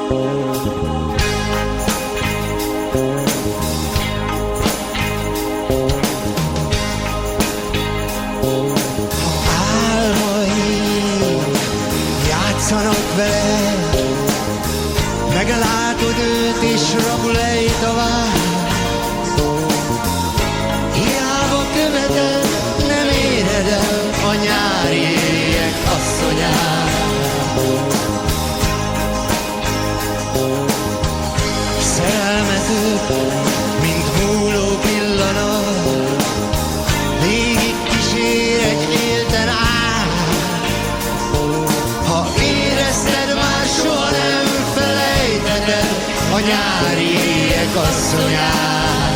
Játszanak vele, meglátod őt és rabulej tovább. Hiába követed, nem éred el a nyári éjek asszonyát. Szerelmetük, mint múló pillanat, végig kísér egy élten át. Ha érezted, már soha nem felejtheted a nyári éjek asszonyát.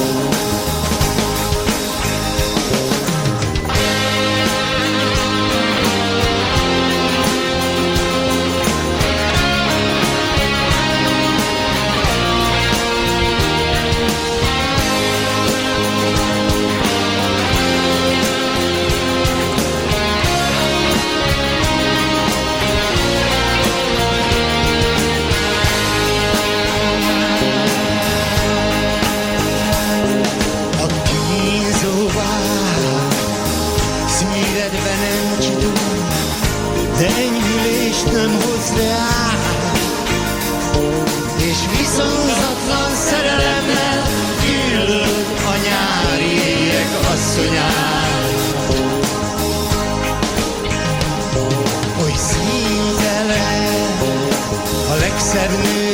Szívedben nem csitul, de enyhülést nem hoz reál, és viszonzatlan szerelemmel gyűlöd a nyári éjek asszonyát. Oly szívtelen a legszebb nő